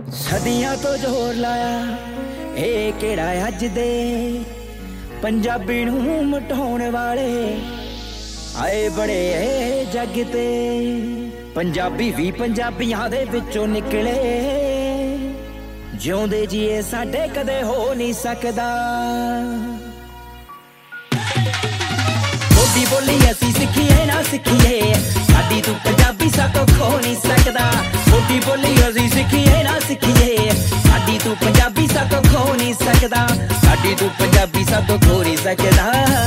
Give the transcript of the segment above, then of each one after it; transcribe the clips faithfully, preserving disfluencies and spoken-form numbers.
ਸਦੀਆਂ ਤੋਂ ਜ਼ੋਰ ਲਾਇਆ ਇਹ ਕਿਹੜਾ ਅੱਜ ਦੇ ਪੰਜਾਬੀ ਨੂੰ ਮਟਾਉਣ ਵਾਲੇ ਆਏ ਬੜੇ ਜੱਗ ਤੇ। ਪੰਜਾਬੀ ਵੀ ਪੰਜਾਬੀਆਂ ਦੇ ਵਿੱਚੋਂ ਨਿਕਲੇ, ਜਿਉਂਦੇ ਜੀਏ ਸਾਡੇ ਕਦੇ ਹੋ ਨਹੀਂ ਸਕਦਾ। ਬੋਲੀ ਬੋਲੀ ਅਸੀਂ ਸਿੱਖੀਏ ਨਾ ਸਿੱਖੀਏ, ਸਾਡੀ ਤੂੰ ਪੰਜਾਬੀ ਸਾਤੋਂ ਖੋ ਨਹੀਂ ਸਕਦਾ। ਬੋਲੀ ਬੋਲੀ ਅਸੀਂ ਸਿੱਖੀਏ ਨਾ ਸਿੱਖੀਏ, ਸਾਡੀ ਤੂੰ ਪੰਜਾਬੀ ਸਾਤੋਂ ਖੋ ਨਹੀਂ ਸਕਦਾ। ਸਾਡੀ ਤੂੰ ਪੰਜਾਬੀ ਸਾਤੋਂ ਖੋ ਨਹੀਂ ਸਕਦਾ।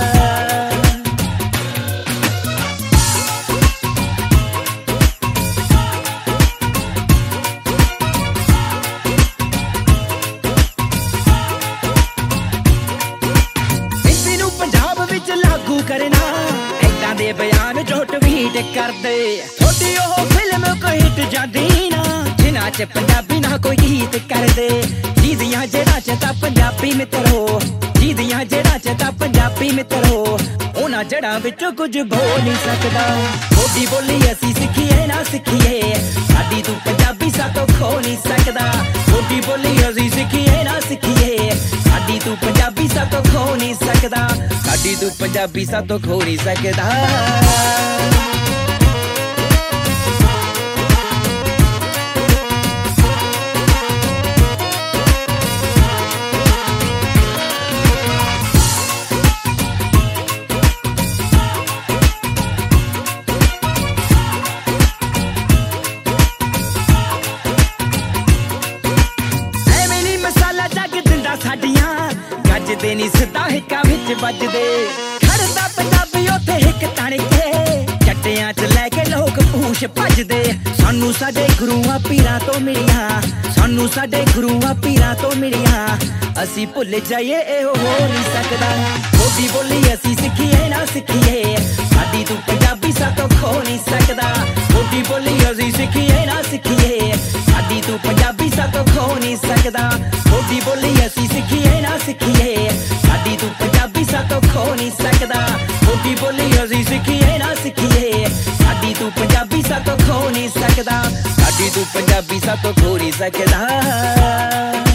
करना ऐदां दे बयान जो ट्वीट कर दे, थोड़ी ओह फिल्म कोई हिट जादी ना जिन्हां च पंजाबी ना कोई गीत कर दे। जीदियां जेड़ा च तां पंजाबी मित्रो, जीदियां जेड़ा च तां पंजाबी मित्रो, उन्हां जड़ां विचों कुछ बोल नहीं सकदा। बोली बोली असीं सिक्खीए ना सिक्खीए, साडी तूं पंजाबी सातों खो नहीं सकदा। बोली बोली असीं सिक्खीए ना सिक्खीए, साडी तूं पंजाबी सातों खो नहीं सकदा। साडी तूं पंजाबी सातों खो नहीं सकदा। साडियां गजदे नी सिद्धा हिक्का विच बजदे, खड़दा पंजाबी उत्थे हिक तण के, चट्टियां च लैके लोग पूछ भजदे। सानू साडे गुरुआं पीरां तो मिलियां, सानू साडे गुरुआं पीरां तो मिलियां, असीं भुल जाइए इहो हो नहीं सकदा। बोली बोली असीं सिक्खीए ना सिक्खीए, साडी तूं पंजाबी सातों खो नहीं सकदा। बोली बोली असीं सिक्खीए ना सिक्खीए, साडी तूं पंजाबी सातों खो नहीं सकदा। बोली बोली असीं सिक्खीए ना सिक्खीए, साडी तूं पंजाबी सातों खो नहीं सकदा। बोली बोली असीं सिक्खीए ना सिक्खीए, साडी तूं पंजाबी सातों खो नहीं सकदा। साडी तूं पंजाबी सातों खो नहीं सकदा।